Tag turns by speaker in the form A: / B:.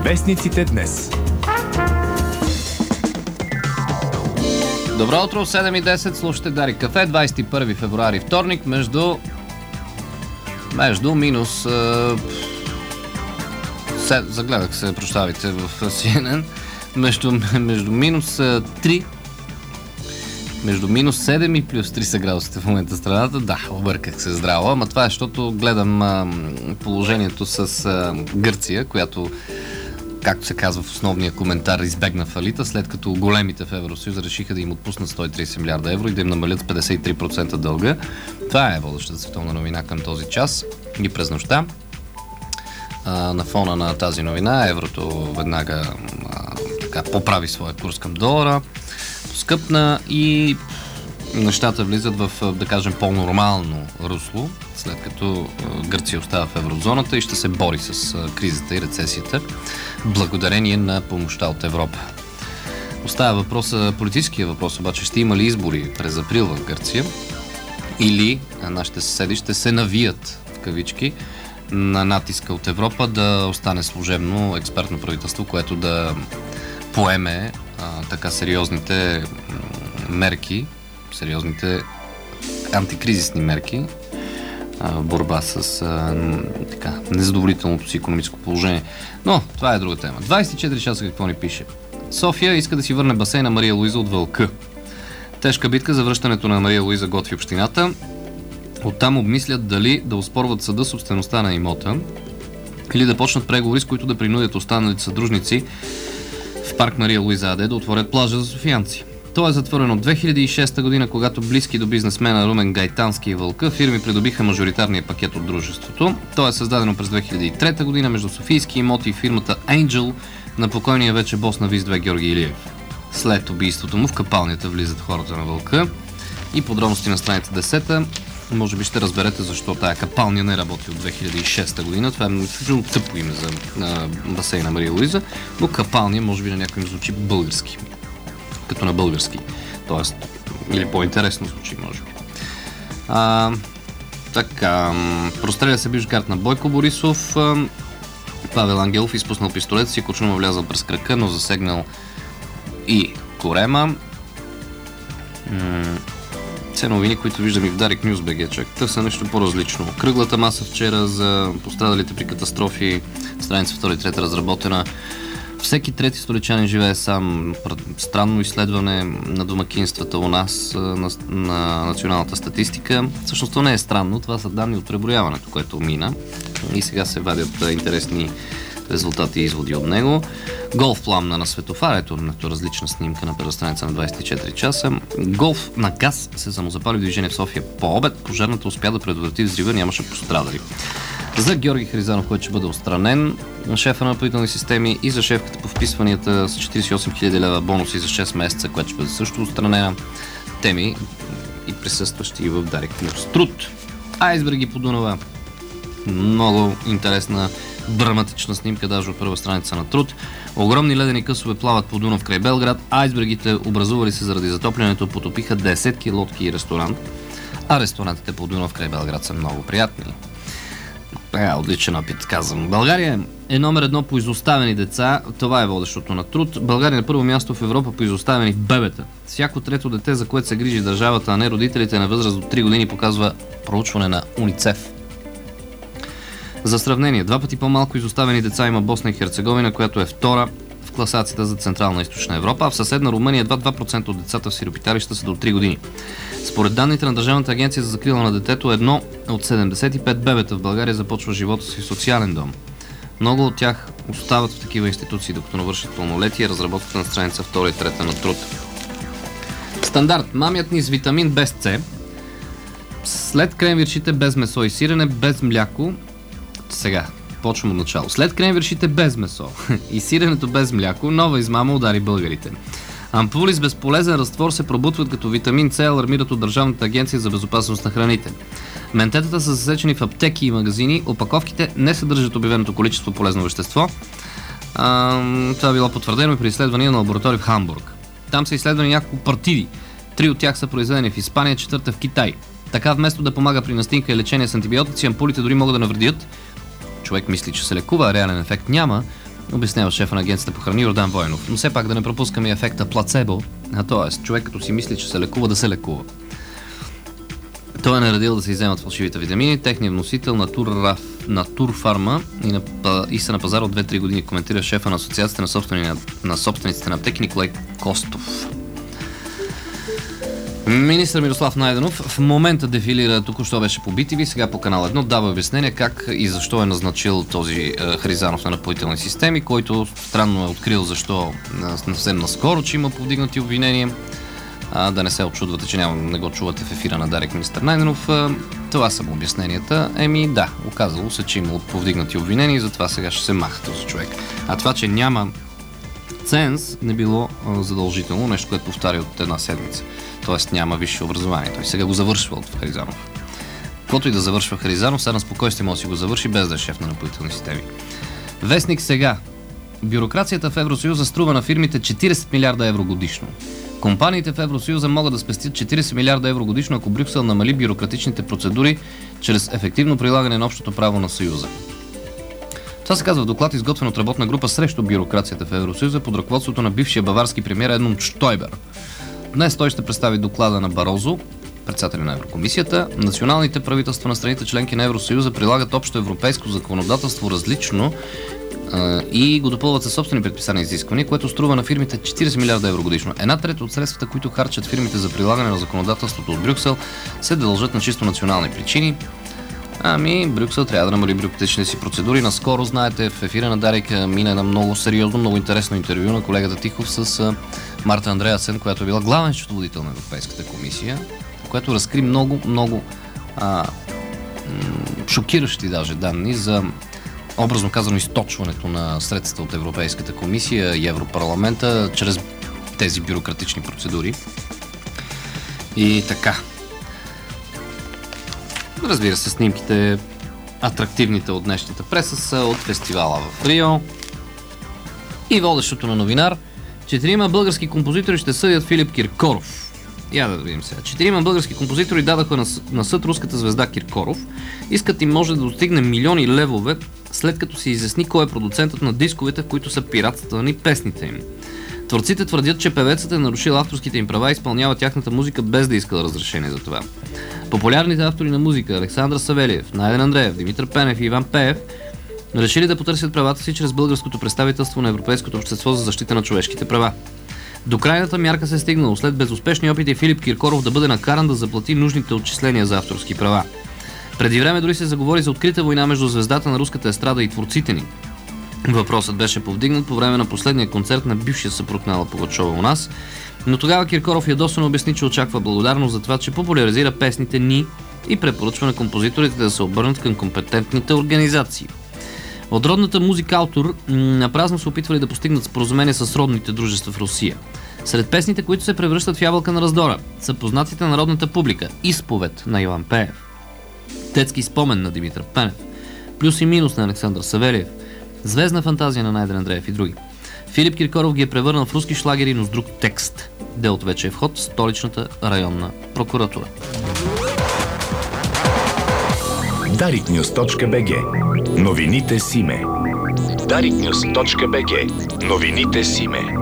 A: Вестниците днес.
B: Добро утро, 7:10, слушате Дарик Кафе, 21 февруари, вторник, между минус... загледах се, прощавайте, в CNN, между минус 3, между минус 7 и плюс 3 са градусите в момента в страната. Да, обърках се здраво, ама това е, защото гледам положението с Гърция, която, както се казва в основния коментар, избегна фалита, след като големите в Евросъюз решиха да им отпуснат 130 милиарда евро и да им намалят с 53% дълга. Това е водещата световна новина към този час и през нощта. На фона на тази новина еврото веднага поправи своя курс към долара, поскъпна и нещата влизат в, да кажем, по-нормално русло, след като Гърция остава в еврозоната и ще се бори с кризата и рецесията, благодарение на помощта от Европа. Остава политическия въпрос, обаче ще има ли избори през април в Гърция или нашите съседи ще се навият, в кавички, на натиска от Европа да остане служебно експертно правителство, което да поеме така сериозните мерки, сериозните антикризисни мерки в борба с незадоволителното си икономическо положение. Но това е друга тема. 24 часа какво ни пише? София иска да си върне басейна Мария Луиза от Вълка. Тежка битка за връщането на Мария Луиза готви общината. Оттам обмислят дали да оспорват съда собствеността на имота или да почнат преговори, с които да принудят останалите съдружници в парк Мария Луиза АД да отворят плажа за софиянци. То е затворено от 2006 година, когато близки до бизнесмена Румен Гайтански и Вълка фирми придобиха мажоритарния пакет от дружеството. То е създадено през 2003 година между Софийски имоти и фирмата Angel на покойния вече бос на ВИЗ-2 Георги Илиев. След убийството му в капалнята влизат хората на Вълка и подробности на страница 10. Може би ще разберете защо тая капалня не работи от 2006 година. Това е тъпо име за басейна Мария Луиза, но капалня може би на някой им звучи български. Като на български. Тоест, или по-интересно звучи, може би. Простреля се бивш гард на Бойко Борисов. Павел Ангелов изпуснал пистолет си, кучно влязал през крака, но засегнал и корема. Все новини, които виждам и в Дарик Нюз БГ, чак са нещо по-различно. Кръглата маса вчера за пострадалите при катастрофи, страница 2 и 3 разработена. Всеки трети столичанин живее сам. Странно изследване на домакинствата у нас на националната статистика. Всъщност то не е странно, това са данни от преброяването, което мина. И сега се вадят интересни резултати и изводи от него. Голф пламна на светофар, ето различна снимка на първа страница на 24 часа. Голф на газ се самозапали в движение в София по обед. Пожарната успя да предотврати взрива, нямаше пострадали. За Георги Харизанов, който ще бъде отстранен, шефа на напоителни системи, и за шефката по вписванията с 48 000 лева бонуси за 6 месеца, която ще бъде също отстранена. Теми и присъстващи в Дарик Нюз. Труд. Айсберги по Дунава. Много интересна драматична снимка, даже от първа страница на Труд. Огромни ледени късове плават по Дунав край Белград. Айсбергите, образували се заради затоплянето, потопиха десетки лодки и ресторант. А ресторантите по Дунав край Белград са много приятни. Отличен опит, казвам. България е номер 1 по изоставени деца. Това е водещото на Труд. България е на първо място в Европа по изоставени бебета. Всяко трето дете, за което се грижи държавата, а не родителите, на възраст до 3 години, показва проучване на УНИЦЕФ. За сравнение, 2 пъти по-малко изоставени деца има Босна и Херцеговина, която е втора в класацията за Централна и Източна Европа, а в съседна Румъния едва 2% от децата в сиропиталища са до 3 години. Според данните на Държавната агенция за закрила на детето, 1 от 75 бебета в България започва живота си в социален дом. Много от тях остават в такива институции, докато навършат пълнолетие. Разработката на страница 2 и 3 на Труд. Стандарт. Мамят ни с витамин без С. След кремвиршите без месо и сирене, без мляко. Сега, почвам от начало. След кремвиршите без месо и сиренето без мляко, нова измама удари българите. Ампули с безполезен разтвор се пробутват като витамин С, алармират от Държавната агенция за безопасност на храните. Ментетата са засечени в аптеки и магазини, опаковките не съдържат обявеното количество полезно вещество. Това било потвърдено и при изследвания на лаборатория в Хамбург. Там са изследвани няколко партиди. 3 от тях са произведени в Испания, 4 в Китай. Така, вместо да помага при настинка и лечение с антибиотици, ампулите дори могат да навредят. Човек мисли, че се лекува, а реален ефект няма. обяснява шефа на агенцията по храни Йордан Войнов. Но все пак да не пропускаме ефекта плацебо, т.е. човек като си мисли, че се лекува, да се лекува. Той е наредил да се изземат фалшивите витамини. Техният вносител Натурфарма и са на пазара от 2-3 години, коментира шефа на асоциацията на собствениците на аптеки Николай Костов. Министър Мирослав Найденов в момента дефилира, току-що беше по BTV, сега по канал 1, дава обяснение как и защо е назначил този Харизанов на Напоителни системи, който странно е открил защо съвсем наскоро, че има повдигнати обвинения. Да не се очудвате, че не го чувате в ефира на Дарик министър Найденов. Това са му обясненията. Да, оказало се, че има повдигнати обвинения и затова сега ще се маха този човек. А това, че няма ценз, не било задължително, нещо, което повтаря от една седмица. Тоест няма висше образование. Той сега го завършва от Харизанов. Каквото и да завършва Харизанов, сега на спокойствие може да си го завърши без да е шеф на Напоителни системи. Вестник сега. Бюрокрацията в Евросъюза струва на фирмите 40 милиарда евро годишно. Компаниите в Евросъюза могат да спестят 40 милиарда евро годишно, ако Брюксел намали бюрократичните процедури чрез ефективно прилагане на общото право на Съюза. Това се казва в доклад, изготвен от работна група срещу бюрокрацията в Евросъюза под ръководството на бившия баварски премиер Едмунд Штойбер. Днес той ще представи доклада на Барозо, председателя на Еврокомисията. Националните правителства на страните членки на Евросъюза прилагат общо европейско законодателство различно и го допълват със собствени предписания и изисквания, което струва на фирмите 40 милиарда евро годишно. 1/3 от средствата, които харчат фирмите за прилагане на законодателството от Брюксел, се дължат на чисто национални причини. Брюксел трябва да намали бюрократичните си процедури. Наскоро, знаете, в ефира на Дарик мина едно много сериозно, много интересно интервю на колегата Тихов с Марта Андреасен, която е била главен счетоводител на Европейската комисия, което разкри много шокиращи даже данни за, образно казано, източването на средства от Европейската комисия и Европарламента чрез тези бюрократични процедури. И така. Разбира се, снимките, атрактивните от днешната преса, са от фестивала в Рио. И водещото на новинар: 4 български композитори ще съдят Филип Киркоров. Я да видим сега. 4 български композитори дадаха на съд руската звезда Киркоров. Искът им може да достигне милиони левове, след като се изясни кой е продуцентът на дисковете, в които са пиратствани песните им. Творците твърдят, че певецът е нарушил авторските им права и изпълнява тяхната музика без да иска разрешение за това. Популярните автори на музика Александър Савелиев, Найден Андреев, Димитър Пенев и Иван Пеев решили да потърсят правата си чрез българското представителство на Европейското общество за защита на човешките права. До крайната мярка се е стигнало след безуспешни опити Филип Киркоров да бъде накаран да заплати нужните отчисления за авторски права. Преди време дори се заговори за открита война между звездата на руската естрада и творците ни. Въпросът беше повдигнат по време на последния концерт на бившия съпруг на Алла Пугачова у нас, но тогава Киркоров ядосано обясни, че очаква благодарност за това, че популяризира песните ни и препоръчва на композиторите да се обърнат към компетентните организации. От родната музикалтор напразно се опитвали да постигнат споразумение с родните дружества в Русия. Сред песните, които се превръщат в ябълка на раздора, са познатите на народната публика Изповед на Иван Пеев, Детски спомен на Димитър Пенев, Плюс и минус на Александър Савелиев, Звездна фантазия на Найден Андреев и други. Филип Киркоров ги е превърнал в руски шлагери, но с друг текст. Делото вече е в ход в столичната районна прокуратура.
A: dariknews.bg. Новините Симе. dariknews.bg. Новините Симе.